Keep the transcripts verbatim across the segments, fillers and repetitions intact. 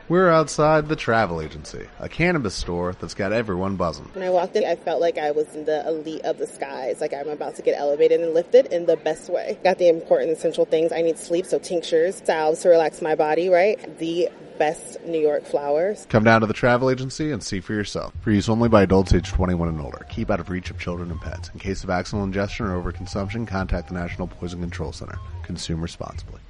We're outside the Travel Agency, a cannabis store that's got everyone buzzing. When I walked in, I felt like I was in the elite of the skies, like I'm about to get elevated and lifted in the best way. Got the important essential things. I need sleep, so tinctures, salves to relax my body, right? The best New York flowers. Come down to the Travel Agency and see for yourself. For use only by adults age twenty-one and older. Keep out of reach of children and pets. In case of accidental ingestion or overconsumption, contact the National Poison Control Center. Consume responsibly.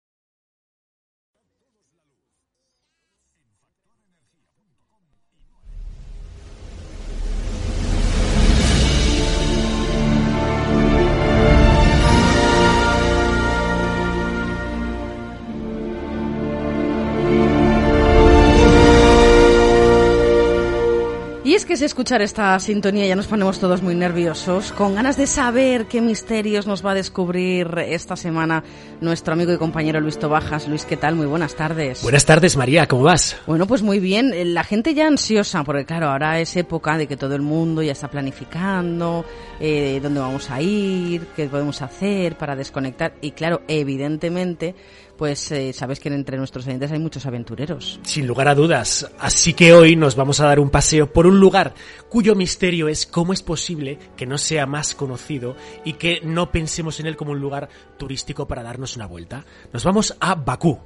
Y es que si escuchar esta sintonía ya nos ponemos todos muy nerviosos, con ganas de saber qué misterios nos va a descubrir esta semana nuestro amigo y compañero Luis Tobajas. Luis, ¿qué tal? Muy buenas tardes. Buenas tardes, María, ¿cómo vas? Bueno, pues muy bien. La gente ya ansiosa, porque claro, ahora es época de que todo el mundo ya está planificando eh, dónde vamos a ir, qué podemos hacer para desconectar. Y claro, evidentemente, pues eh, sabes que entre nuestros oyentes hay muchos aventureros. Sin lugar a dudas. Así que hoy nos vamos a dar un paseo por un lugar cuyo misterio es cómo es posible que no sea más conocido y que no pensemos en él como un lugar turístico para darnos una vuelta. Nos vamos a Bakú.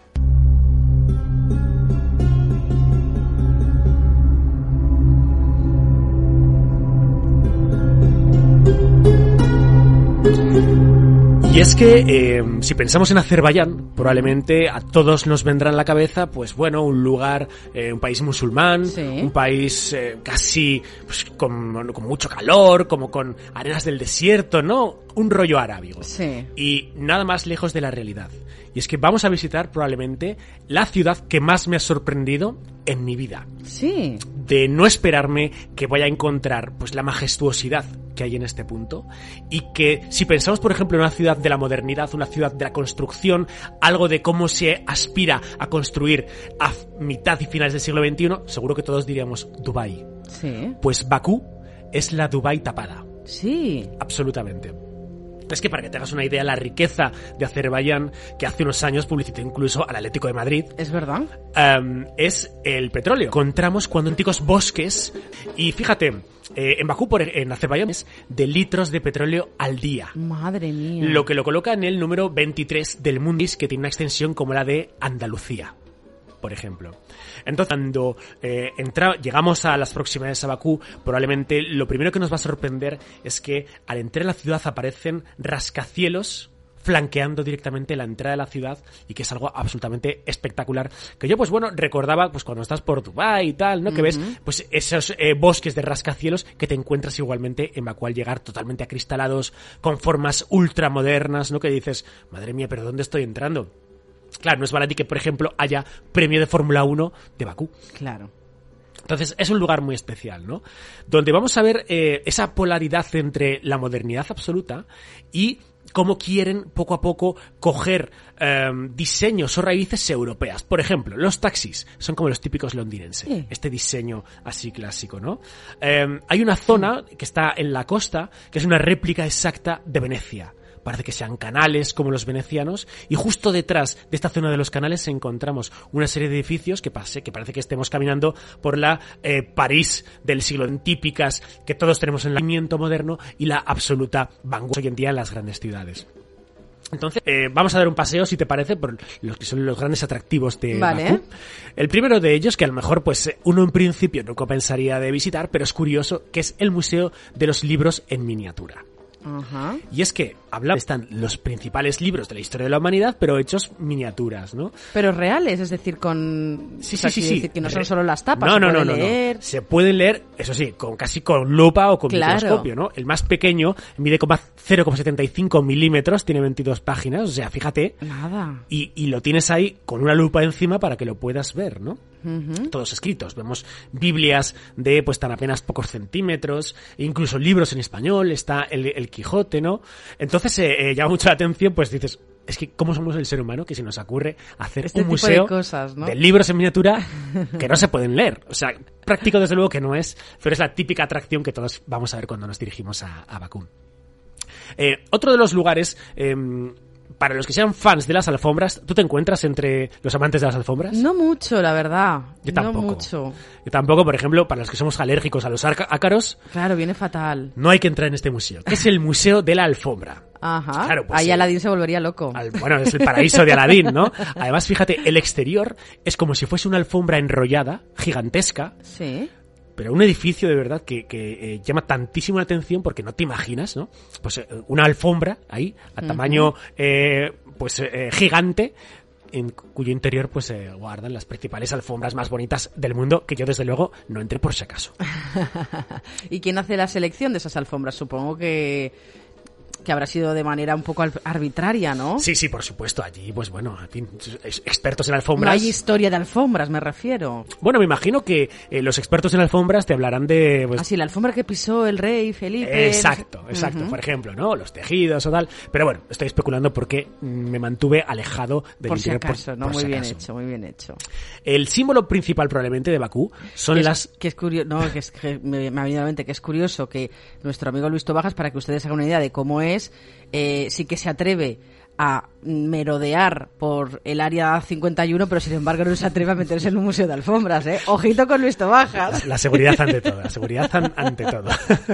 Y es que, eh, si pensamos en Azerbaiyán, probablemente a todos nos vendrá en la cabeza, pues bueno, un lugar, eh, un país musulmán, sí. un país eh, casi pues, con, con mucho calor, como con arenas del desierto, ¿no? Un rollo arábigo. Sí. Y nada más lejos de la realidad. Y es que vamos a visitar probablemente la ciudad que más me ha sorprendido en mi vida. Sí. De no esperarme que vaya a encontrar pues la majestuosidad que hay en este punto, y que si pensamos por ejemplo en una ciudad de la modernidad, una ciudad de la construcción, algo de cómo se aspira a construir a mitad y finales del siglo veintiuno, seguro que todos diríamos Dubái. Sí. Pues Bakú es la Dubái tapada. Sí. Absolutamente. Es que para que te hagas una idea, la riqueza de Azerbaiyán, que hace unos años publicitó incluso al Atlético de Madrid. Es verdad. Um, es el petróleo. Encontramos cuando antiguos bosques y fíjate, eh, en Bakú, por, en Azerbaiyán, es de litros de petróleo al día. Madre mía. Lo que lo coloca en el número veintitrés del Mundis, que tiene una extensión como la de Andalucía, por ejemplo. Entonces, cuando eh, entra, llegamos a las proximidades a Bakú, probablemente lo primero que nos va a sorprender es que al entrar en la ciudad aparecen rascacielos flanqueando directamente la entrada de la ciudad, y que es algo absolutamente espectacular, que yo pues bueno recordaba pues cuando estás por Dubái y tal, ¿no? Uh-huh. Que ves pues esos eh, bosques de rascacielos que te encuentras igualmente en Bakú al llegar, totalmente acristalados, con formas ultramodernas, ¿no? Que dices, madre mía, pero ¿dónde estoy entrando? Claro, no es baladí que, por ejemplo, haya premio de Fórmula uno de Bakú. Claro. Entonces, es un lugar muy especial, ¿no? Donde vamos a ver eh, esa polaridad entre la modernidad absoluta y cómo quieren poco a poco coger eh, diseños o raíces europeas. Por ejemplo, los taxis son como los típicos londinenses. Sí. Este diseño así clásico, ¿no? Eh, hay una zona que está en la costa que es una réplica exacta de Venecia. Parece que sean canales como los venecianos, y justo detrás de esta zona de los canales encontramos una serie de edificios que, pase, que parece que estemos caminando por la eh, París del siglo, típicas que todos tenemos en el movimiento moderno y la absoluta vanguardia hoy en día en las grandes ciudades. Entonces, eh, vamos a dar un paseo, si te parece, por los que son los grandes atractivos de vale. Bakú. El primero de ellos, que a lo mejor pues uno en principio nunca pensaría de visitar, pero es curioso, que es el Museo de los Libros en Miniatura. Uh-huh. Y es que habla, están los principales libros de la historia de la humanidad, pero hechos miniaturas, ¿no? Pero reales, es decir, con... Sí, o sea, sí, sí, sí. Decir que no son solo las tapas, no, se no, puede no, no, leer. no. Se pueden leer, eso sí, con casi con lupa o con claro. microscopio, ¿no? El más pequeño mide cero coma setenta y cinco milímetros, tiene veintidós páginas, o sea, fíjate. Nada. Y, y lo tienes ahí con una lupa encima para que lo puedas ver, ¿no? Uh-huh. Todos escritos. Vemos Biblias de pues tan apenas pocos centímetros, incluso libros en español, está el, el Quijote, ¿no? Entonces eh, eh, llama mucho la atención, pues dices, es que cómo somos el ser humano que se nos ocurre hacer este un tipo museo de, cosas, ¿no? de libros en miniatura que no se pueden leer. O sea, práctico desde luego que no es, pero es la típica atracción que todos vamos a ver cuando nos dirigimos a, a Bakú. Eh, otro de los lugares... Eh, para los que sean fans de las alfombras, ¿tú te encuentras entre los amantes de las alfombras? No mucho, la verdad. Yo tampoco. No mucho. Yo tampoco, por ejemplo, para los que somos alérgicos a los arca- ácaros, Claro, viene fatal. no hay que entrar en este museo, que es el Museo de la Alfombra. Ajá. Claro, pues, Ahí eh, Aladín se volvería loco. Al- bueno, es el paraíso de Aladín, ¿no? Además, fíjate, el exterior es como si fuese una alfombra enrollada, gigantesca, Sí. pero un edificio de verdad que, que eh, llama tantísimo la atención porque no te imaginas, ¿no? Pues eh, una alfombra ahí, a tamaño eh, pues eh, gigante, en cuyo interior pues eh, guardan las principales alfombras más bonitas del mundo, que yo desde luego no entré por si acaso. ¿Y quién hace la selección de esas alfombras? Supongo que... que habrá sido de manera un poco al- arbitraria, ¿no? Sí, sí, por supuesto, allí pues bueno, en fin, es- expertos en No alfombras. hay historia de alfombras, me refiero. Bueno, me imagino que eh, los expertos en alfombras te hablarán de... Pues, Así, la alfombra que pisó el rey Felipe. exacto, no sé. exacto, Ujú. por ejemplo, ¿no? Los tejidos o tal. Pero bueno, estoy especulando porque me mantuve alejado del Por si interior. acaso, ¿no? por Muy si bien acaso. hecho, muy bien hecho. El símbolo principal probablemente de Bakú son Que es, las... que es curioso, no, que, es, que me, me ha venido a la mente que es curioso que nuestro amigo Luis Tobajas, para que ustedes hagan una idea de cómo es, eh, sí que se atreve a merodear por el área cincuenta y uno, pero sin embargo no se atreve a meterse en un museo de alfombras, ¿eh? Ojito con Luis Tobajas. La, la seguridad ante todo, la seguridad an- ante todo.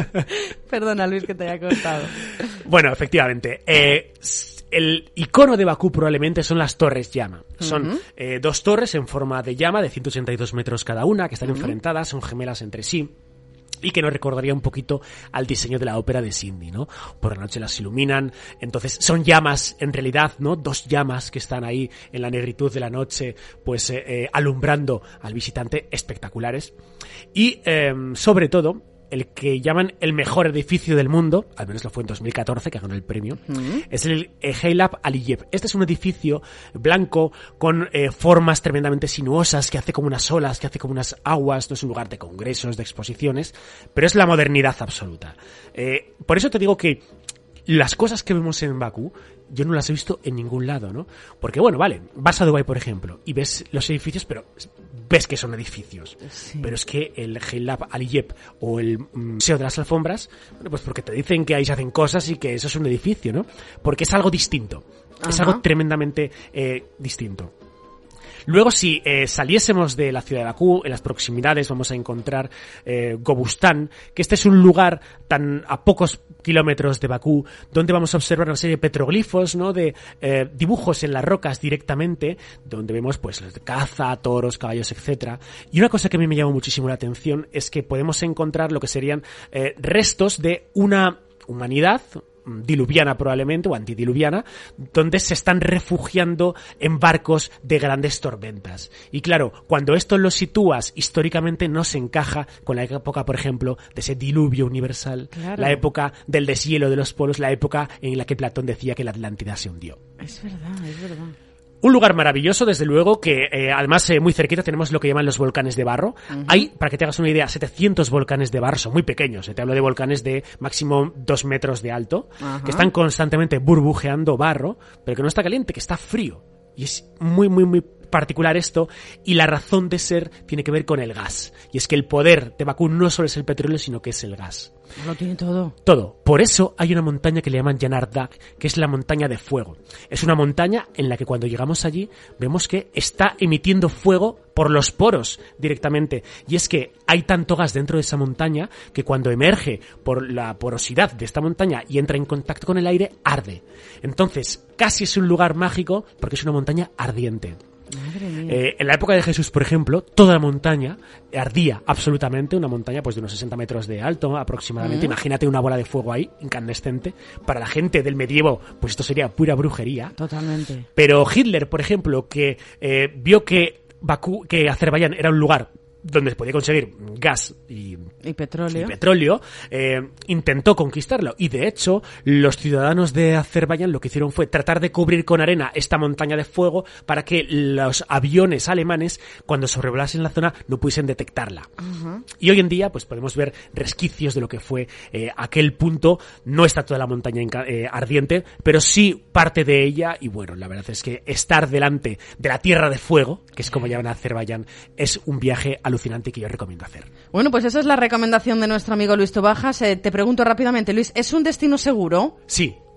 Perdona, Luis, que te haya costado. Bueno, efectivamente, eh, s- el icono de Bakú probablemente son las torres llama. Son Ujú. eh, dos torres en forma de llama de ciento ochenta y dos metros cada una, que están enfrentadas, son gemelas entre sí. Y que nos recordaría un poquito al diseño de la ópera de Sydney, ¿no? Por la noche las iluminan, entonces son llamas, en realidad, ¿no? Dos llamas que están ahí en la negritud de la noche, pues eh, eh, alumbrando al visitante, espectaculares. Y, eh, sobre todo, el que llaman el mejor edificio del mundo, al menos lo fue en dos mil catorce, que ganó el premio, Ujú. es el eh, Heylab Aliyev. Este es un edificio blanco con eh, formas tremendamente sinuosas, que hace como unas olas, que hace como unas aguas. No es un lugar de congresos, de exposiciones, pero es la modernidad absoluta. Eh, por eso te digo que las cosas que vemos en Bakú yo no las he visto en ningún lado, ¿no? Porque, bueno, vale, vas a Dubái, por ejemplo, y ves los edificios, pero ves que son edificios. Sí. Pero es que el Heylab Aliyev o el mm, Museo de las Alfombras, bueno, pues porque te dicen que ahí se hacen cosas y que eso es un edificio, ¿no? Porque es algo distinto. Es Ajá. algo tremendamente eh, distinto. Luego, si eh, saliésemos de la ciudad de Bakú, en las proximidades vamos a encontrar eh, Gobustán, que este es un lugar tan a pocos kilómetros de Bakú, donde vamos a observar una serie de petroglifos, ¿no? De eh, dibujos en las rocas directamente, donde vemos pues caza, toros, caballos, etcétera. Y una cosa que a mí me llamó muchísimo la atención es que podemos encontrar lo que serían eh, restos de una humanidad diluviana probablemente, o antidiluviana, donde se están refugiando en barcos de grandes tormentas. Y claro, cuando esto lo sitúas históricamente no se encaja con la época, por ejemplo, de ese diluvio universal, Claro. la época del deshielo de los polos, la época en la que Platón decía que la Atlántida se hundió. Es verdad, es verdad. Un lugar maravilloso, desde luego, que eh, además eh, muy cerquita tenemos lo que llaman los volcanes de barro. Ujú. Hay, para que te hagas una idea, setecientos volcanes de barro, son muy pequeños. eh, Te hablo de volcanes de máximo dos metros de alto, Ajá. que están constantemente burbujeando barro, pero que no está caliente, que está frío. Y es muy, muy, muy particular esto, y la razón de ser tiene que ver con el gas. Y es que el poder de Bakú no solo es el petróleo, sino que es el gas. Lo tiene todo. Todo. Por eso hay una montaña que le llaman Yanardagh, que es la montaña de fuego. Es una montaña en la que cuando llegamos allí vemos que está emitiendo fuego por los poros directamente. Y es que hay tanto gas dentro de esa montaña que cuando emerge por la porosidad de esta montaña y entra en contacto con el aire, arde. Entonces, casi es un lugar mágico porque es una montaña ardiente. Madre mía. Eh, en la época de Jesús, por ejemplo, toda la montaña ardía absolutamente, una montaña pues de unos sesenta metros de alto aproximadamente. Mm. Imagínate una bola de fuego ahí, incandescente. Para la gente del medievo, pues esto sería pura brujería. Totalmente. Pero Hitler, por ejemplo, que eh, vio que Bakú, que Azerbaiyán era un lugar donde se podía conseguir gas y, Y petróleo. y petróleo, eh, intentó conquistarlo. Y de hecho, los ciudadanos de Azerbaiyán lo que hicieron fue tratar de cubrir con arena esta montaña de fuego para que los aviones alemanes, cuando sobrevolasen la zona, no pudiesen detectarla. Ajá. Y hoy en día, pues podemos ver resquicios de lo que fue eh, aquel punto. No está toda la montaña enca- eh, ardiente, pero sí parte de ella. Y bueno, la verdad es que estar delante de la Tierra de Fuego, que es como llaman a Azerbaiyán, es un viaje alucinante que yo recomiendo hacer. Bueno, pues esa es la recomendación de nuestro amigo Luis Tobajas. Eh, te pregunto rápidamente, Luis, ¿es un destino seguro? Sí,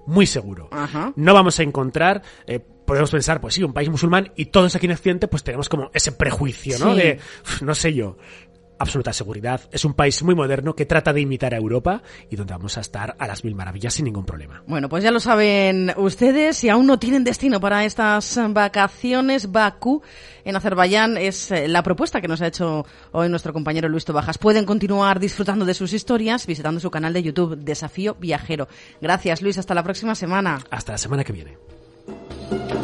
muy seguro. Ajá. No vamos a encontrar... Eh, podemos pensar, pues sí, un país musulmán y todos aquí en Occidente pues tenemos como ese prejuicio, ¿no? Sí. De, uf, no sé yo, absoluta seguridad. Es un país muy moderno que trata de imitar a Europa y donde vamos a estar a las mil maravillas sin ningún problema. Bueno, pues ya lo saben ustedes. Si aún no tienen destino para estas vacaciones, Bakú en Azerbaiyán es la propuesta que nos ha hecho hoy nuestro compañero Luis Tobajas. Pueden continuar disfrutando de sus historias visitando su canal de YouTube, Desafío Viajero. Gracias, Luis. Hasta la próxima semana. Hasta la semana que viene.